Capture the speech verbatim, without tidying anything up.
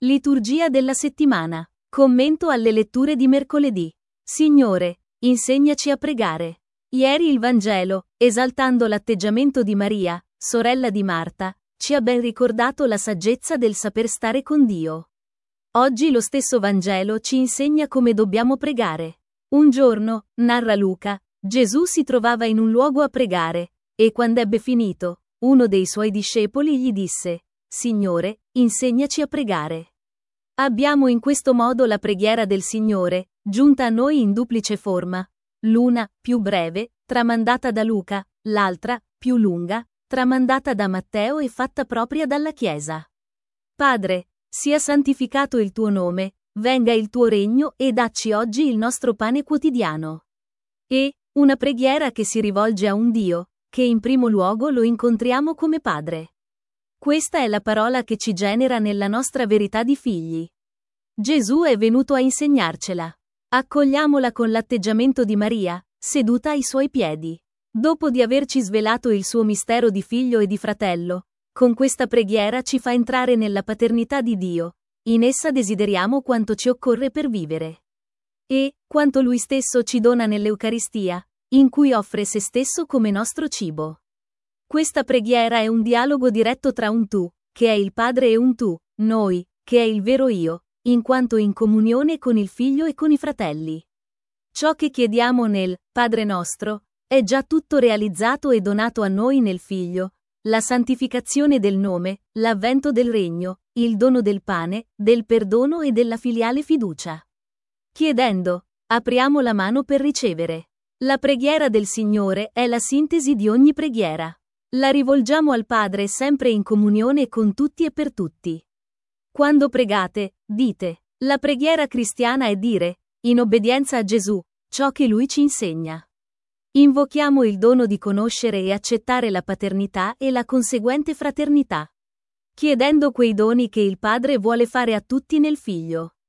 Liturgia della settimana. Commento alle letture di mercoledì. Signore, insegnaci a pregare. Ieri il Vangelo, esaltando l'atteggiamento di Maria, sorella di Marta, ci ha ben ricordato la saggezza del saper stare con Dio. Oggi lo stesso Vangelo ci insegna come dobbiamo pregare. Un giorno, narra Luca, Gesù si trovava in un luogo a pregare, e quando ebbe finito, uno dei suoi discepoli gli disse: Signore, insegnaci a pregare. Abbiamo in questo modo la preghiera del Signore, giunta a noi in duplice forma, l'una, più breve, tramandata da Luca, l'altra, più lunga, tramandata da Matteo e fatta propria dalla Chiesa. Padre, sia santificato il tuo nome, venga il tuo regno e dacci oggi il nostro pane quotidiano. E, una preghiera che si rivolge a un Dio, che in primo luogo lo incontriamo come Padre. Questa è la parola che ci genera nella nostra verità di figli. Gesù è venuto a insegnarcela. Accogliamola con l'atteggiamento di Maria, seduta ai suoi piedi. Dopo di averci svelato il suo mistero di figlio e di fratello, con questa preghiera ci fa entrare nella paternità di Dio. In essa desideriamo quanto ci occorre per vivere. E, quanto Lui stesso ci dona nell'Eucaristia, in cui offre se stesso come nostro cibo. Questa preghiera è un dialogo diretto tra un tu, che è il Padre, e un tu, noi, che è il vero io, in quanto in comunione con il Figlio e con i fratelli. Ciò che chiediamo nel Padre nostro è già tutto realizzato e donato a noi nel Figlio: la santificazione del nome, l'avvento del regno, il dono del pane, del perdono e della filiale fiducia. Chiedendo, apriamo la mano per ricevere. La preghiera del Signore è la sintesi di ogni preghiera. La rivolgiamo al Padre sempre in comunione con tutti e per tutti. Quando pregate, dite: la preghiera cristiana è dire, in obbedienza a Gesù, ciò che Lui ci insegna. Invochiamo il dono di conoscere e accettare la paternità e la conseguente fraternità, chiedendo quei doni che il Padre vuole fare a tutti nel Figlio.